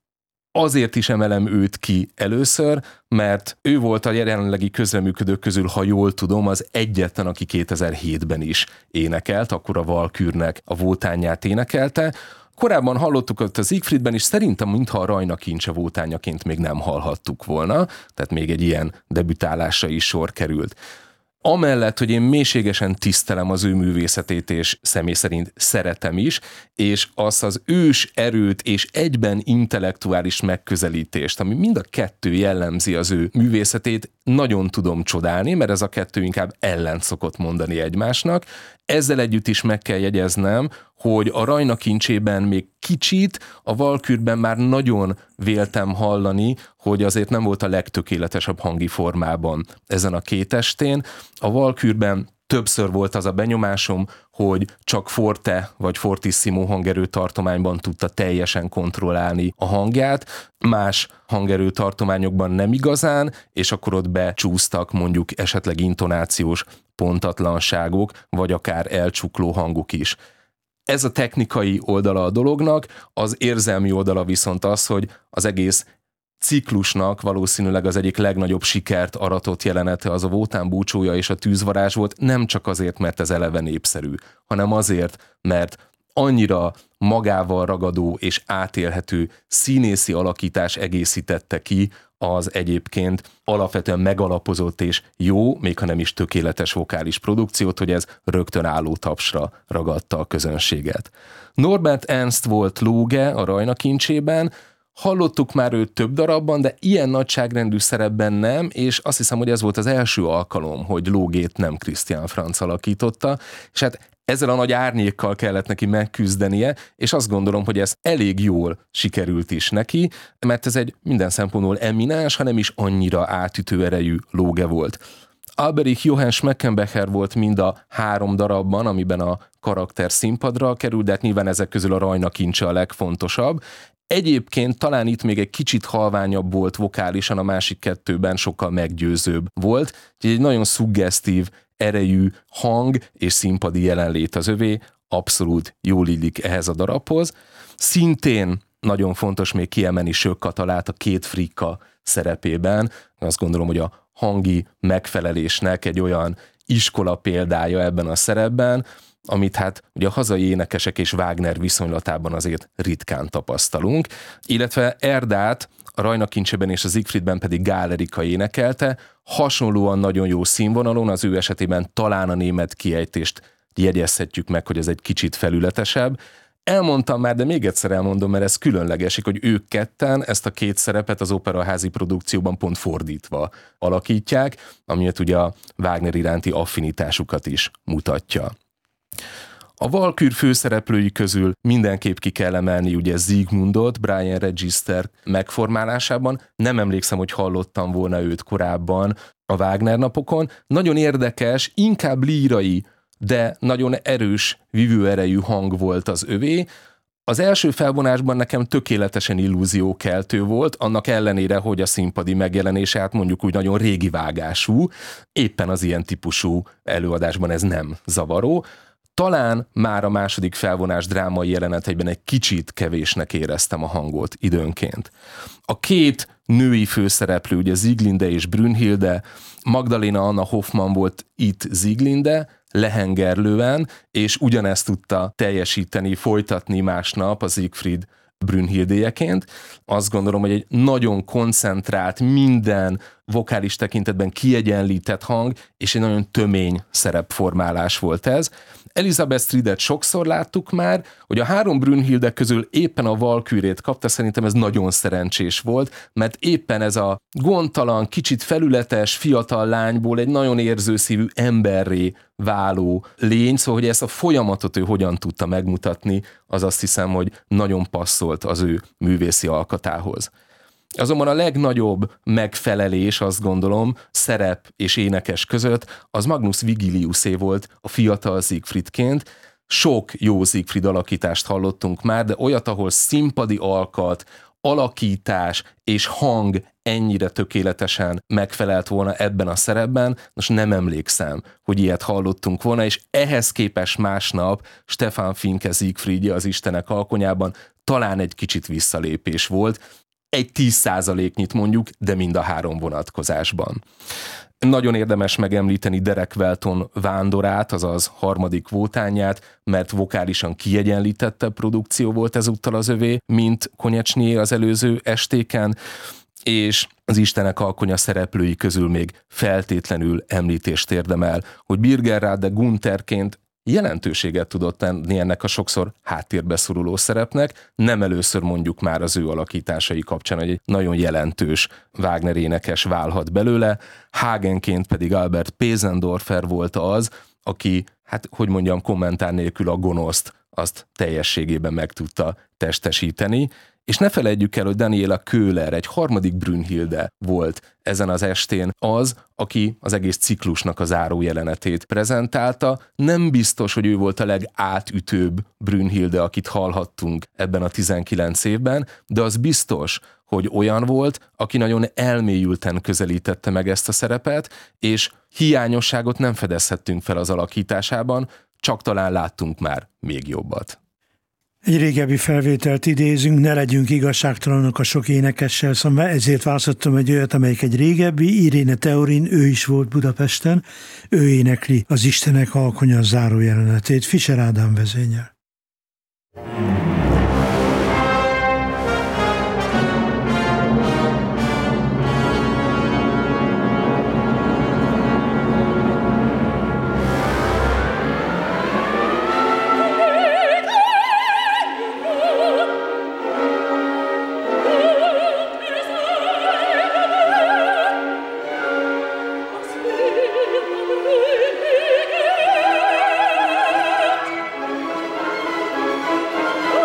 Azért is emelem őt ki először, mert ő volt a jelenlegi közreműködők közül, ha jól tudom, az egyetlen, aki 2007-ben is énekelt, akkor a Valkürnek a Vótánját énekelte. Korábban hallottuk ott az Siegfriedben is, szerintem mintha a Rajna kincse vótányaként még nem hallhattuk volna, tehát még egy ilyen debütálásra is sor került. Amellett, hogy én mélységesen tisztelem az ő művészetét, és személy szerint szeretem is, és azt az ős erőt és egyben intellektuális megközelítést, ami mind a kettő jellemzi az ő művészetét, nagyon tudom csodálni, mert ez a kettő inkább ellent szokott mondani egymásnak. Ezzel együtt is meg kell jegyeznem, hogy a Rajna kincsében még kicsit, a Valkürben már nagyon véltem hallani, hogy azért nem volt a legtökéletesebb hangi formában ezen a 2 estén. A Valkürben többször volt az a benyomásom, hogy csak forte vagy fortissimo hangerőtartományban tudta teljesen kontrollálni a hangját, más hangerőtartományokban nem igazán, és akkor ott becsúsztak mondjuk esetleg intonációs pontatlanságok, vagy akár elcsukló hangok is. Ez a technikai oldala a dolognak, az érzelmi oldala viszont az, hogy az egész ciklusnak valószínűleg az egyik legnagyobb sikert aratott jelenete az a Vótán búcsúja és a tűzvarázs volt, nem csak azért, mert ez eleve népszerű, hanem azért, mert annyira magával ragadó és átélhető színészi alakítás egészítette ki az egyébként alapvetően megalapozott és jó, még ha nem is tökéletes vokális produkciót, hogy ez rögtön álló tapsra ragadta a közönséget. Norbert Ernst volt Lóge a Rajna kincsében, hallottuk már őt több darabban, de ilyen nagyságrendű szerepben nem, és azt hiszem, hogy ez volt az első alkalom, hogy Lógét nem Christian Franz alakította, és hát ezzel a nagy árnyékkal kellett neki megküzdenie, és azt gondolom, hogy ez elég jól sikerült is neki, mert ez egy minden szempontból eminens, hanem is annyira átütő erejű Lóge volt. Alberich Johann Schmeckenbecher volt mind a 3 darabban, amiben a karakter színpadra került, de hát nyilván ezek közül a Rajna kincse a legfontosabb. Egyébként talán itt még egy kicsit halványabb volt vokálisan, a másik 2-ben sokkal meggyőzőbb volt. Egy nagyon szuggesztív, erejű hang és színpadi jelenlét az övé, abszolút jól illik ehhez a darabhoz. Szintén nagyon fontos még kiemelni Sök Katalát a 2 frikka szerepében. Azt gondolom, hogy a hangi megfelelésnek egy olyan iskola példája ebben a szerepben, amit hát ugye a hazai énekesek és Wagner viszonylatában azért ritkán tapasztalunk, illetve Erdát a Rajna kincsében és a Siegfriedben pedig Gál Erika énekelte, hasonlóan nagyon jó színvonalon, az ő esetében talán a német kiejtést jegyezhetjük meg, hogy ez egy kicsit felületesebb. Elmondtam már, de még egyszer elmondom, mert ez különlegesik, hogy ők ketten ezt a 2 szerepet az operaházi produkcióban pont fordítva alakítják, amiért ugye a Wagner iránti affinitásukat is mutatja. A Valkür főszereplői közül mindenképp ki kell emelni ugye Siegmundot, Brian Register megformálásában. Nem emlékszem, hogy hallottam volna őt korábban a Wagner napokon. Nagyon érdekes, inkább lírai, de nagyon erős, vívőerejű hang volt az övé. Az első felvonásban nekem tökéletesen illúziókeltő volt, annak ellenére, hogy a színpadi megjelenése hát mondjuk úgy nagyon régi vágású, éppen az ilyen típusú előadásban ez nem zavaró. Talán már a második felvonás drámai jeleneteiben egy kicsit kevésnek éreztem a hangot időnként. A 2 női főszereplő, ugye Sieglinde és Brünnhilde, Magdalena Anna Hoffmann volt itt Sieglinde, lehengerlően, és ugyanezt tudta teljesíteni, folytatni másnap a Siegfried Brünnhildejeként. Azt gondolom, hogy egy nagyon koncentrált, minden vokális tekintetben kiegyenlített hang, és egy nagyon tömény szerepformálás volt ez. Elizabeth Stridet sokszor láttuk már, hogy a 3 Brünnhilde közül éppen a Valkürét kapta, szerintem ez nagyon szerencsés volt, mert éppen ez a gondtalan, kicsit felületes, fiatal lányból egy nagyon érzőszívű emberré váló lény, szóval hogy ezt a folyamatot ő hogyan tudta megmutatni, az azt hiszem, hogy nagyon passzolt az ő művészi alkatához. Azonban a legnagyobb megfelelés, azt gondolom, szerep és énekes között az Magnus Vigiliusé volt a fiatal Siegfriedként. sok jó Siegfried alakítást hallottunk már, de olyat, ahol színpadi alkat, alakítás és hang ennyire tökéletesen megfelelt volna ebben a szerepben, most nem emlékszem, hogy ilyet hallottunk volna, és ehhez képest másnap Stefan Finke Siegfriedje az Istenek alkonyában talán egy kicsit visszalépés volt, egy 10%-nyit mondjuk, de mind a 3 vonatkozásban. Nagyon érdemes megemlíteni Derek Welton Vándorát, azaz harmadik Vótányát, mert vokálisan kiegyenlítettebb produkció volt ezúttal az övé, mint Konyecsnyé az előző estéken, és az Istenek alkonya szereplői közül még feltétlenül említést érdemel, hogy Birgerráde Guntherként jelentőséget tudott tenni ennek a sokszor háttérbe szoruló szerepnek. Nem először mondjuk már az ő alakításai kapcsán, hogy egy nagyon jelentős Wagner énekes válhat belőle. Hagenként pedig Albert Pesendorfer volt az, aki, kommentár nélkül a gonoszt azt teljességében meg tudta testesíteni. És ne felejtjük el, hogy Daniela Köhler, egy harmadik Brünnhilde volt ezen az estén az, aki az egész ciklusnak a záró jelenetét prezentálta. Nem biztos, hogy ő volt a legátütőbb Brünnhilde, akit hallhattunk ebben a 19 évben, de az biztos, hogy olyan volt, aki nagyon elmélyülten közelítette meg ezt a szerepet, és hiányosságot nem fedezhettünk fel az alakításában, csak talán láttunk már még jobbat. Egy régebbi felvételt idézünk, ne legyünk igazságtalanok a sok énekessel, szóval ezért választottam egy olyat, amelyik egy régebbi, Irene Theorin, ő is volt Budapesten, ő énekli az Istenek alkonya záró jelenetét, Fischer Ádám vezényel. Oh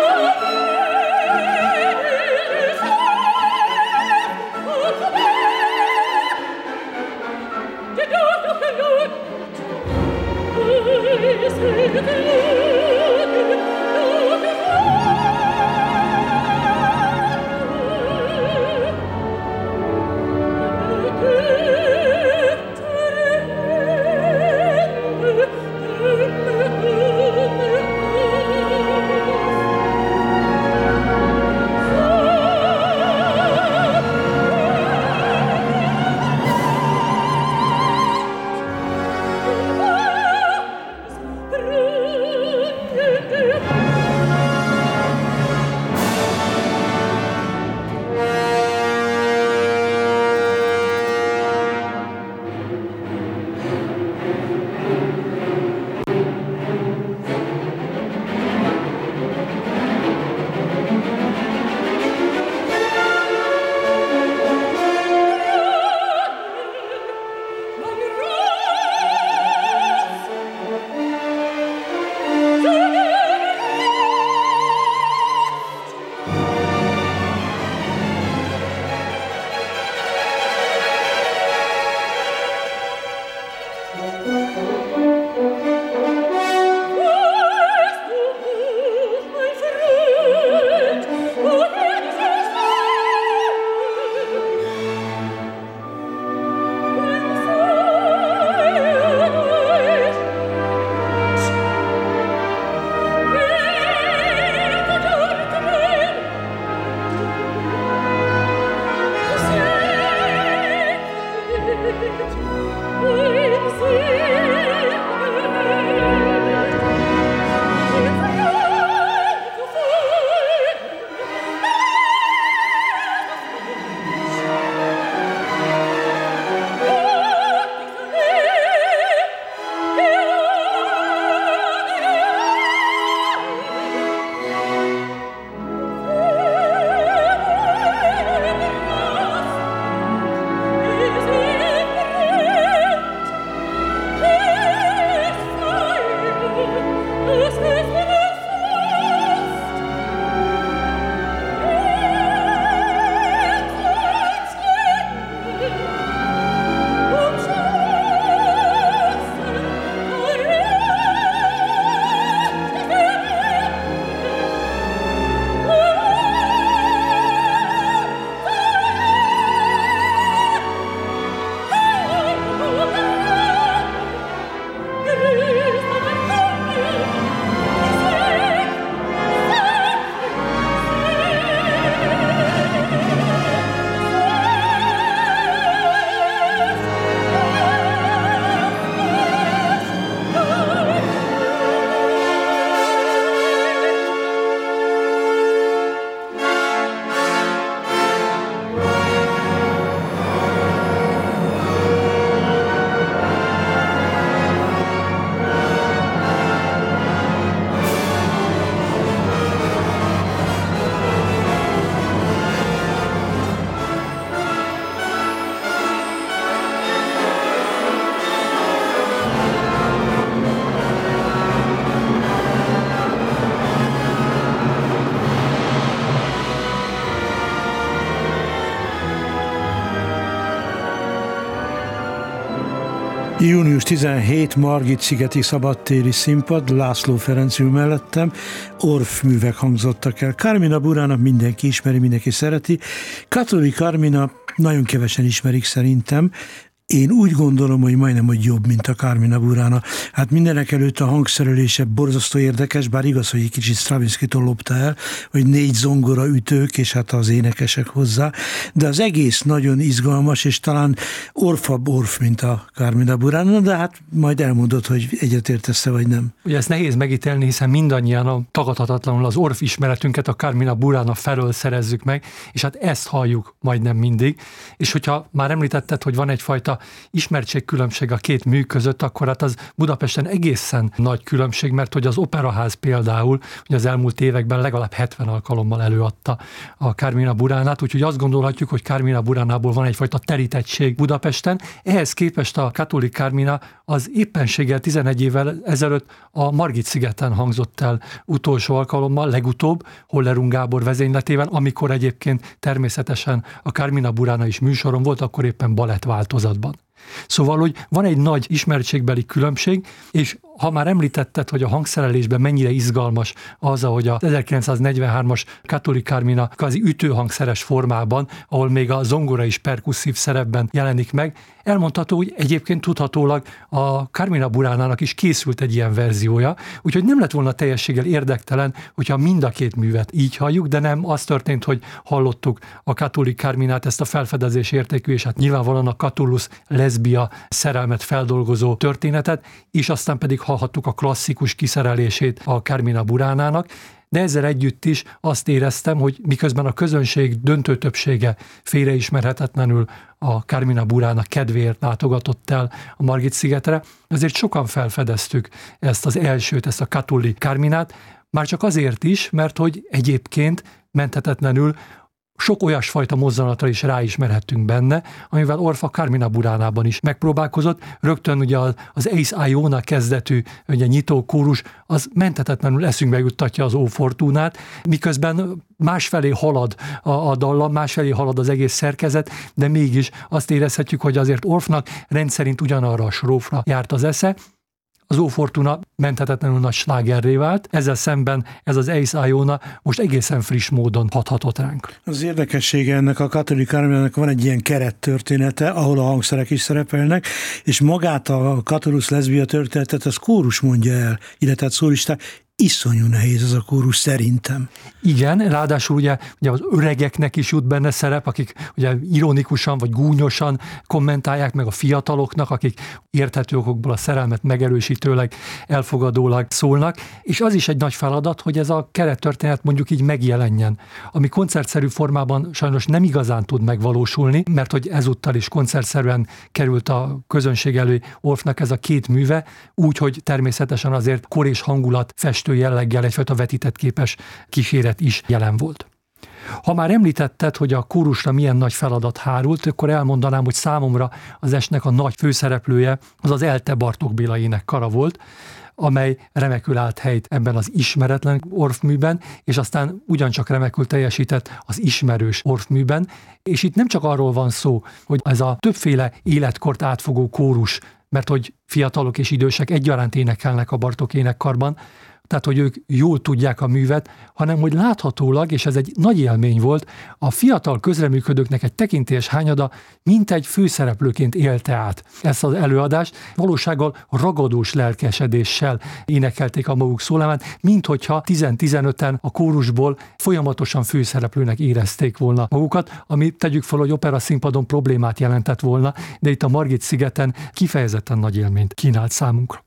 Június 17, Margit-szigeti szabadtéri színpad, László Ferenc ül mellettem, Orff művek hangzottak el. Carmina Burana mindenki ismeri, mindenki szereti. Katoli Carmina nagyon kevesen ismerik szerintem. Én úgy gondolom, hogy majdnem, hogy jobb, mint a Carmina Burana. Hát mindenek előtt a hangszerelése borzasztó érdekes, bár igaz, hogy egy kicsit Stravinskitól lopta el, hogy 4 zongora ütők, és hát az énekesek hozzá, de az egész nagyon izgalmas, és talán orfabb Orff, mint a Carmina Burana, de hát majd elmondod, hogy egyetértesz-e vagy nem. Ugye ezt nehéz megítélni, hiszen mindannyian tagadhatatlanul az Orff ismeretünket a Carmina Burana felől szerezzük meg, és hát ezt halljuk majdnem mindig, és hogyha már említetted, hogy van egyfajta ismertségkülönbség a két mű között, akkor hát az Budapesten egészen nagy különbség, mert hogy az Operaház például, hogy az elmúlt években legalább 70 alkalommal előadta a Carmina Buranát, úgyhogy azt gondolhatjuk, hogy Carmina Buranából van egyfajta terítettség Budapesten. Ehhez képest a Katoli Carmina az éppenséggel 11 évvel ezelőtt a Margit-szigeten hangzott el utolsó alkalommal, legutóbb Hollerung Gábor vezényletében, amikor egyébként természetesen a Carmina Burana is műsoron volt, akkor éppen balett változatban. Szóval, hogy van egy nagy ismertségbeli különbség, és ha már említetted, hogy a hangszerelésben mennyire izgalmas az, ahogy a 1943-as Katoli Carmina kvázi ütőhangszeres formában, ahol még a zongora is perkusszív szerepben jelenik meg, elmondható, hogy egyébként tudhatólag a Carmina Buránának is készült egy ilyen verziója, úgyhogy nem lett volna teljességgel érdektelen, hogyha mind a két művet így halljuk, de nem az történt, hogy hallottuk a Katoli Carminát, ezt a felfedezés értékű, és hát nyilvánvalóan a Catullus leszbia szerelmet feldolgozó történetet, és aztán pedig hallhattuk a klasszikus kiszerelését a Carmina Buránának, de ezzel együtt is azt éreztem, hogy miközben a közönség döntő többsége félreismerhetetlenül a Carmina Burana kedvéért látogatott el a Margit-szigetre, azért sokan felfedeztük ezt az elsőt, ezt a Katoli Carminát, már csak azért is, mert hogy egyébként menthetetlenül sok olyasfajta mozzanatra is ráismerhettünk benne, amivel Orff a Carmina Buránában is megpróbálkozott. Rögtön ugye az Eis Iona kezdetű ugye nyitó kórus, az menthetetlenül eszünkbe juttatja az Ó Fortunát, miközben másfelé halad a dallam, másfelé halad az egész szerkezet, de mégis azt érezhetjük, hogy azért Orffnak rendszerint ugyanarra a strófra járt az esze. Az Ó Fortuna menthetetlenül nagy slágerré vált, ezzel szemben ez az Eis Iona most egészen friss módon hathatott ránk. Az érdekessége ennek a Katoli Carminának van egy ilyen kerettörténete, ahol a hangszerek is szerepelnek, és magát a Catullus leszbia történetet az kórus mondja el, illetve szólisták. Iszonyú nehéz ez a kórus szerintem. Igen, ráadásul ugye az öregeknek is jut benne szerep, akik ugye ironikusan vagy gúnyosan kommentálják meg a fiataloknak, akik érthető okokból a szerelmet megerősítőleg, elfogadólag szólnak, és az is egy nagy feladat, hogy ez a kerettörténet mondjuk így megjelenjen, ami koncertszerű formában sajnos nem igazán tud megvalósulni, mert hogy ezúttal is koncertszerűen került a közönség elé Orffnak ez a két műve, úgy, hogy természetesen azért kor és hangulat festő jelleggel egyfajta vetített képes kíséret is jelen volt. Ha már említetted, hogy a kórusra milyen nagy feladat hárult, akkor elmondanám, hogy számomra az estnek a nagy főszereplője az az ELTE Bartók Béla énekkara volt, amely remekül állt helyt ebben az ismeretlen Orff műben, és aztán ugyancsak remekül teljesített az ismerős Orff műben, és itt nem csak arról van szó, hogy ez a többféle életkort átfogó kórus, mert hogy fiatalok és idősek egyaránt énekelnek a Bartók énekkarban, tehát hogy ők jól tudják a művet, hanem hogy láthatólag, és ez egy nagy élmény volt, a fiatal közreműködőknek egy tekintélyes hányada mintegy főszereplőként élte át ezt az előadást. Valósággal ragadós lelkesedéssel énekelték a maguk szólamát, minthogyha 10-15-en a kórusból folyamatosan főszereplőnek érezték volna magukat, ami tegyük fel, hogy opera színpadon problémát jelentett volna, de itt a Margit-szigeten kifejezetten nagy élményt kínált számunkra.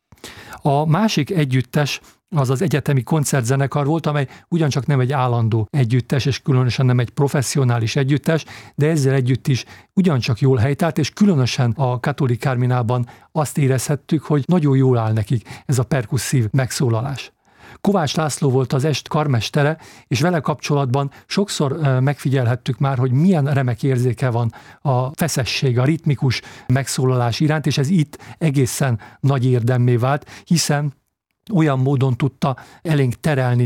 A másik együttes az az egyetemi koncertzenekar volt, amely ugyancsak nem egy állandó együttes, és különösen nem egy professzionális együttes, de ezzel együtt is ugyancsak jól helytált, és különösen a Katoli Carminában azt érezhettük, hogy nagyon jól áll nekik ez a perkusszív megszólalás. Kovács László volt az est karmestere, és vele kapcsolatban sokszor megfigyelhettük már, hogy milyen remek érzéke van a feszesség, a ritmikus megszólalás iránt, és ez itt egészen nagy érdemmé vált, hiszen olyan módon tudta elénk terelni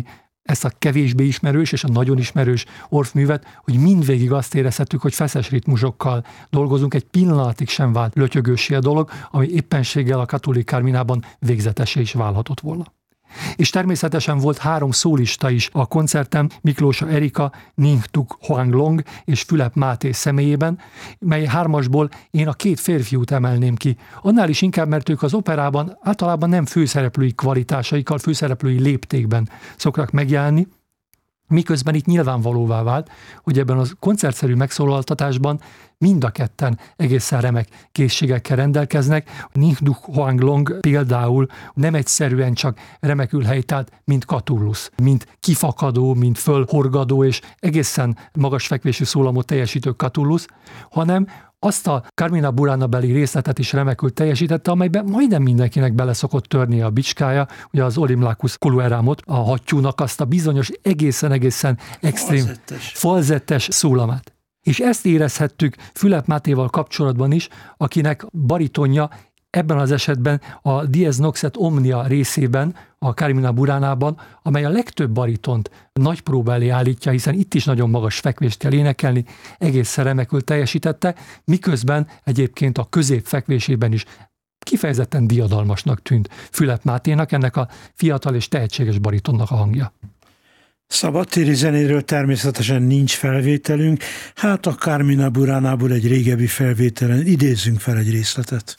ezt a kevésbé ismerős és a nagyon ismerős orfművet, hogy mindvégig azt érezhettük, hogy feszes ritmusokkal dolgozunk, egy pillanatig sem vált lötyögőssé a dolog, ami éppenséggel a Katholik Carminában végzetesé is válhatott volna. És természetesen volt 3 szólista is a koncerten, Miklósa Erika, Ning Tuk Hoang Long és Fülep Máté személyében, mely 3-asból én a 2 férfiút emelném ki. Annál is inkább, mert ők az operában általában nem főszereplői kvalitásaikkal, főszereplői léptékben szoktak megjelenni, miközben itt nyilvánvalóvá vált, hogy ebben a koncertszerű megszólaltatásban mind a ketten egészen remek készségekkel rendelkeznek. Ning Tuk Hoang Long például nem egyszerűen csak remekül helytált, mint Catullus, mint kifakadó, mint fölhorgadó és egészen magas fekvésű szólamot teljesítő Catullus, hanem azt a Carmina Burana beli részletet is remekül teljesítette, amelyben majdnem mindenkinek bele szokott törni a bicskája, ugye az Olimlacus Colueramot, a hattyúnak azt a bizonyos egészen extrém falzettes szólamát. És ezt érezhettük Fülep Mátéval kapcsolatban is, akinek baritonja ebben az esetben a Dies Noxet Omnia részében, a Carmina Buranában, amely a legtöbb baritont nagy próba elé állítja, hiszen itt is nagyon magas fekvést kell énekelni, egészen remekül teljesítette, miközben egyébként a középfekvésében is kifejezetten diadalmasnak tűnt Fülep Máténak, ennek a fiatal és tehetséges baritonnak a hangja. Szabadtéri zenéről természetesen nincs felvételünk, hát a Carmina Buranából egy régebbi felvételen idézzünk fel egy részletet.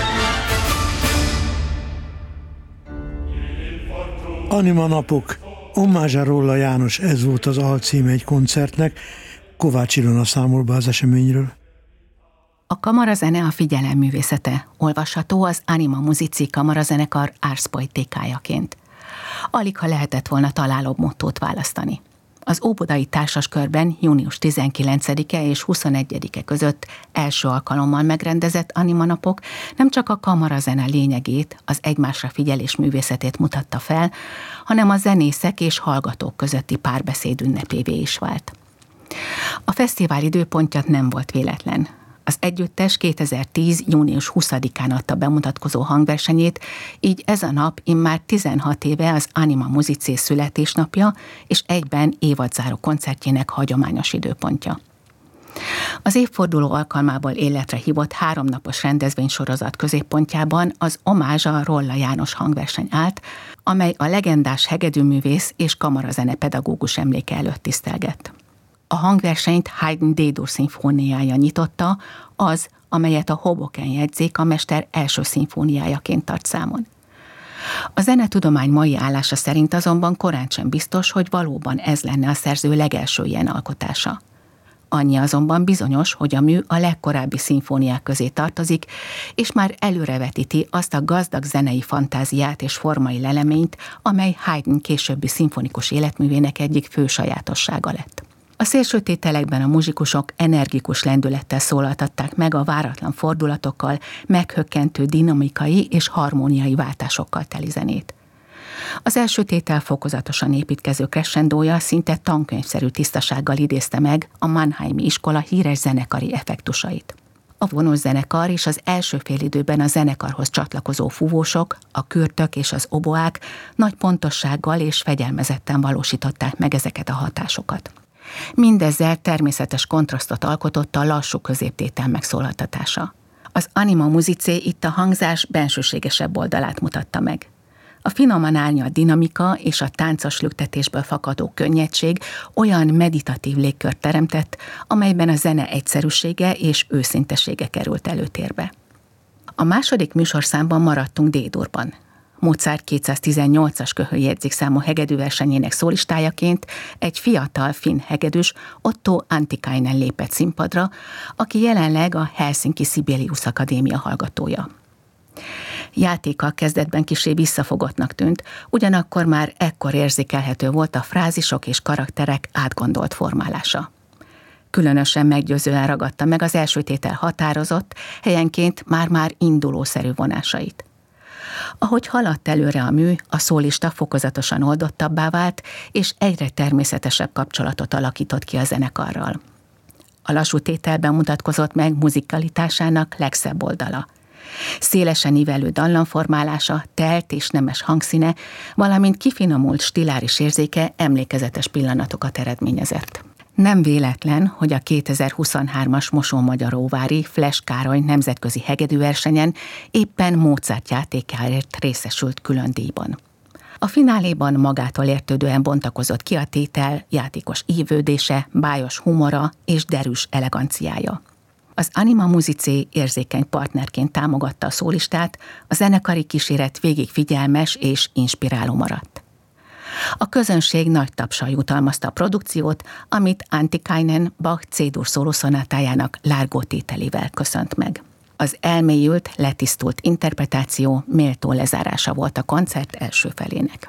Anima napok Omázsa Rolla János, ez volt az alcíme egy koncertnek. Kovács Ilona számol be az eseményről. A kamarazene a figyelem művészete, olvasható az Anima Musici kamarazenekar Ars Poeticajaként. Alig ha lehetett volna találóbb mottót választani. Az óbudai társaskörben június 19-e és 21-e között első alkalommal megrendezett Anima napok nem csak a kamarazene lényegét, az egymásra figyelés művészetét mutatta fel, hanem a zenészek és hallgatók közötti párbeszéd ünnepévé is vált. A fesztivál időpontja nem volt véletlen. Az együttes 2010. június 20-án adta bemutatkozó hangversenyét, így ez a nap immár 16 éve az Anima Musici születésnapja, és egyben évadzáró koncertjének hagyományos időpontja. Az évforduló alkalmából életre hívott 3 napos rendezvénysorozat középpontjában az Omázsa Rolla János hangverseny állt, amely a legendás hegedűművész és kamarazene pedagógus emléke előtt tisztelgett. A hangversenyt Haydn D-dur szimfóniája nyitotta, az, amelyet a Hoboken jegyzék a mester első szimfóniájaként tart számon. A zenetudomány mai állása szerint azonban korán sem biztos, hogy valóban ez lenne a szerző legelső ilyen alkotása. Annyi azonban bizonyos, hogy a mű a legkorábbi szimfóniák közé tartozik, és már előrevetíti azt a gazdag zenei fantáziát és formai leleményt, amely Haydn későbbi szimfonikus életművének egyik fő sajátossága lett. A szélsőtételekben a muzsikusok energikus lendülettel szólaltatták meg a váratlan fordulatokkal, meghökkentő dinamikai és harmóniai váltásokkal teli zenét. Az első tétel fokozatosan építkező crescendója szinte tankönyvszerű tisztasággal idézte meg a Mannheimi iskola híres zenekari effektusait. A vonós zenekar és az első félidőben a zenekarhoz csatlakozó fúvósok, a kürtök és az oboák nagy pontossággal és fegyelmezetten valósították meg ezeket a hatásokat. Mindezzel természetes kontrasztot alkotott a lassú középtétel megszólaltatása. Az Anima Musici itt a hangzás bensőségesebb oldalát mutatta meg. A finoman árnyalt dinamika és a táncos lüktetésből fakadó könnyedség olyan meditatív légkört teremtett, amelyben a zene egyszerűsége és őszintesége került előtérbe. A második műsorszámban maradtunk D-durban. Mozart 218-as köhöljegyzékszámú hegedűversenyének szólistájaként egy fiatal finn hegedűs, Otto Antikainen lépett színpadra, aki jelenleg a Helsinki Sibelius Akadémia hallgatója. Játéka kezdetben kissé visszafogottnak tűnt, ugyanakkor már ekkor érzékelhető volt a frázisok és karakterek átgondolt formálása. Különösen meggyőzően ragadta meg az első tétel határozott, helyenként már-már indulószerű vonásait. Ahogy haladt előre a mű, a szólista fokozatosan oldottabbá vált, és egyre természetesebb kapcsolatot alakított ki a zenekarral. A lassú tételben mutatkozott meg muzikalitásának legszebb oldala. Szélesen ívelő dallamformálása, telt és nemes hangszíne, valamint kifinomult stiláris érzéke emlékezetes pillanatokat eredményezett. Nem véletlen, hogy a 2023-as Mosonmagyaróvári Flesch Károly nemzetközi hegedűversenyen éppen Mozart játékáért részesült külön díjban. A fináléban magától értődően bontakozott ki a tétel játékos ívődése, bájos humora és derűs eleganciája. Az Anima Musici érzékeny partnerként támogatta a szólistát, a zenekari kíséret végig figyelmes és inspiráló maradt. A közönség nagy tapssal jutalmazta a produkciót, amit Antikainen Bach C-dur szólószonátájának Largo tételével köszönt meg. Az elmélyült, letisztult interpretáció méltó lezárása volt a koncert első felének.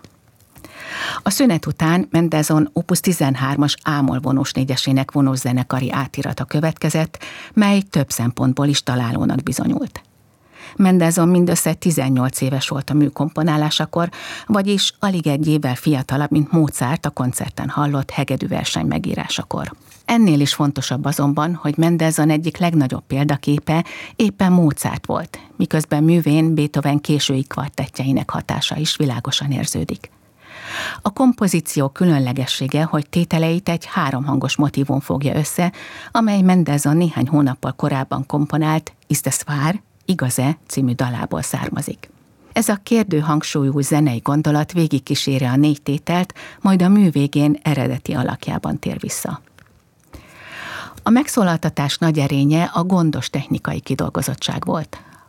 A szünet után Mendelssohn Opus 13-as A-moll vonós négyesének vonós zenekari átirata következett, mely több szempontból is találónak bizonyult. Mendelssohn mindössze 18 éves volt a mű komponálásakor, vagyis alig egy évvel fiatalabb, mint Mozart a koncerten hallott hegedűverseny megírásakor. Ennél is fontosabb azonban, hogy Mendelssohn egyik legnagyobb példaképe éppen Mozart volt, miközben művén Beethoven késői kvartettjeinek hatása is világosan érződik. A kompozíció különlegessége, hogy tételeit egy háromhangos motívum fogja össze, amely Mendelssohn néhány hónappal korábban komponált Ist das wahr? Igaz-e című dalából származik. Ez a kérdő hangsúlyú zenei gondolat végigkíséri a 4 tételt, majd a mű végén eredeti alakjában tér vissza. A megszólaltatás nagy erénye a gondos technikai kidolgozottság volt.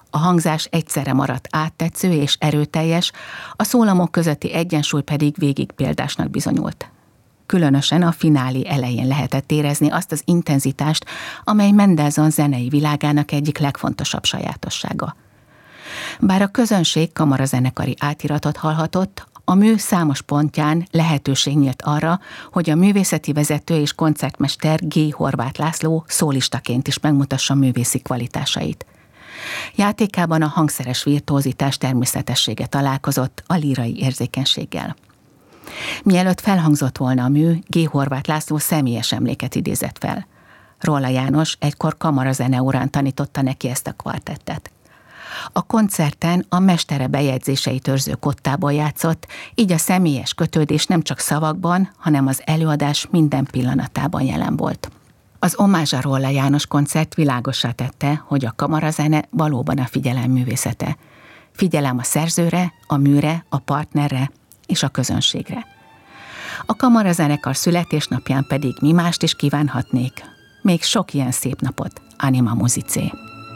A hangzás egyszerre maradt áttetsző és erőteljes, a szólamok közötti egyensúly pedig végig példásnak bizonyult. Különösen a finálé elején lehetett érezni azt az intenzitást, amely Mendelssohn zenei világának egyik legfontosabb sajátossága. Bár a közönség kamarazenekari átiratot hallhatott, a mű számos pontján lehetőség nyílt arra, hogy a művészeti vezető és koncertmester G. Horváth László szólistaként is megmutassa művészi kvalitásait. Játékában a hangszeres virtuózitás természetessége találkozott a lírai érzékenységgel. Mielőtt felhangzott volna a mű, G. Horváth László személyes emléket idézett fel. Róla János egykor kamarazene órán tanította neki ezt a kvartettet. A koncerten a mestere bejegyzéseit őrző kottából játszott, így a személyes kötődés nem csak szavakban, hanem az előadás minden pillanatában jelen volt. Az omázs a Róla János koncert világossá tette, hogy a kamarazene valóban a figyelem művészete. Figyelem a szerzőre, a műre, a partnerre és a közönségre. A kamarazenekar születésnapján pedig mi mást is kívánhatnék. Még sok ilyen szép napot, Anima Musicae.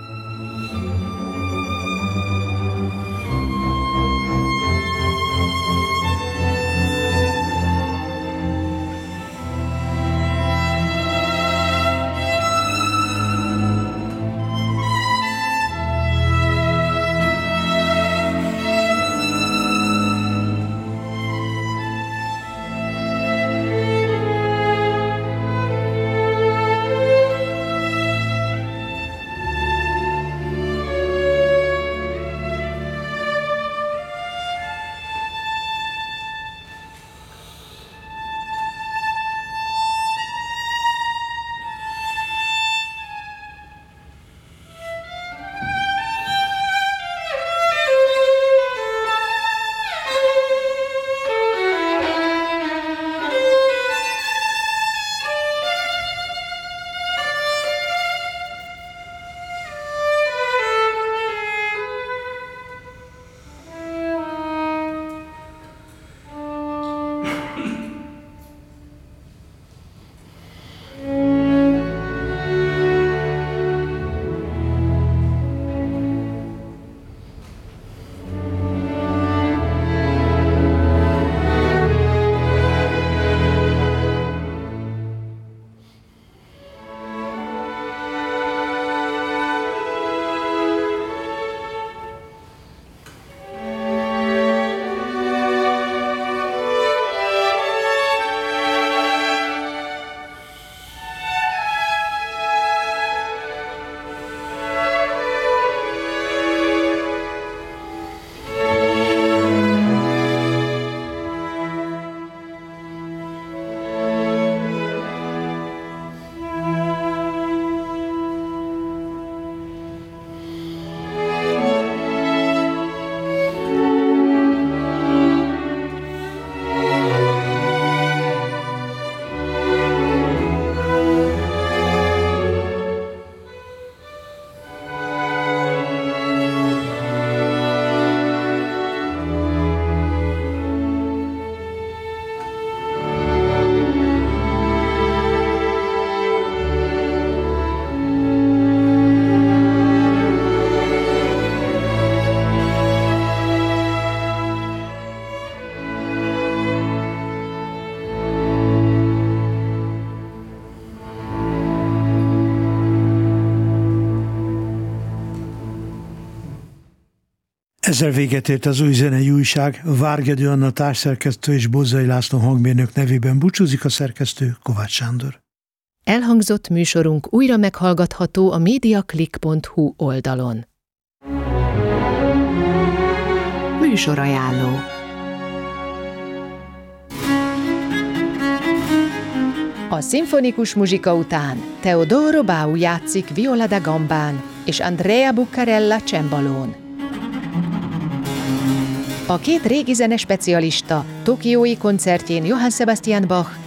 Ezzel véget ért az Új Zenei Újság. Várgedő Anna társszerkesztő és Bozzai László hangmérnök nevében búcsúzik a szerkesztő, Kovács Sándor. Elhangzott műsorunk újra meghallgatható a mediaclick.hu oldalon. Műsorajánló. A szimfonikus muzsika után Teodoro Bau játszik viola da gambán és Andrea Buccarella csembalón. A két régi zene specialista tokiói koncertjén Johann Sebastian Bach